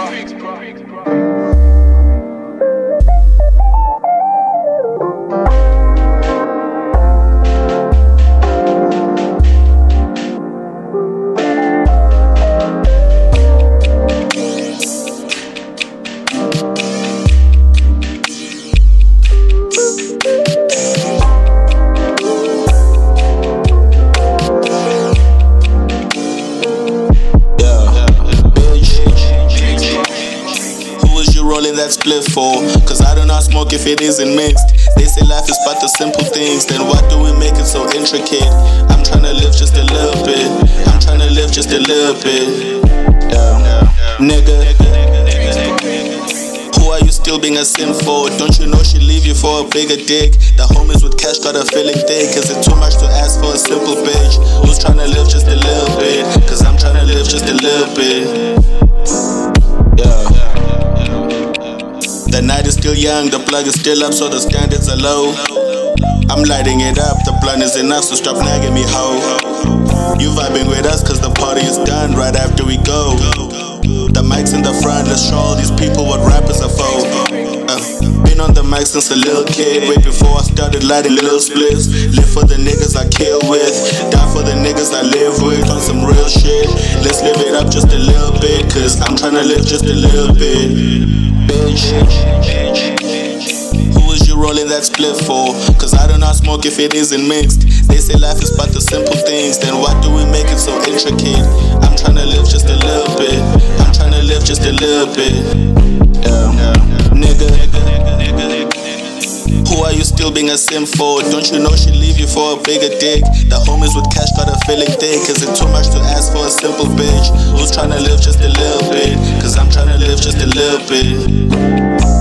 Rolling that split for, cause I do not smoke if it isn't mixed. They say life is but the simple things, then why do we make it so intricate? I'm tryna live just a little bit, I'm tryna live just a little bit. Nigga, who are you still being a sin for? Don't you know she'd leave you for a bigger dick? The homies with cash got a feeling thick, cause it's too much to ask for a simple bitch who's tryna live just a little bit, cause I'm tryna live just a little bit. The night is still young, the plug is still up, so the standards are low. I'm lighting it up, the blunt is enough, so stop nagging me, ho. You vibing with us, cause the party is done right after we go. The mic's in the front, let's show all these people what rappers are for. Been on the mic since a little kid, way before I started lighting little splits. Live for the niggas I kill with, die for the niggas I live with, on some real shit. Let's live it up just a little bit, cause I'm tryna live just a little bit. Bitch, who is you rolling that split for? Cause I do not smoke if it isn't mixed. They say life is but the simple things, then why do we make it so intricate? I'm tryna live just a little bit, I'm tryna live just a little bit. Nigga, who are you still being a sim for? Don't you know she'd leave you for a bigger dick? The homies with cash got a feeling thick, cause it's too much to ask for a simple bitch who's tryna live just a little bit, cause I'm tryna live just a little bit.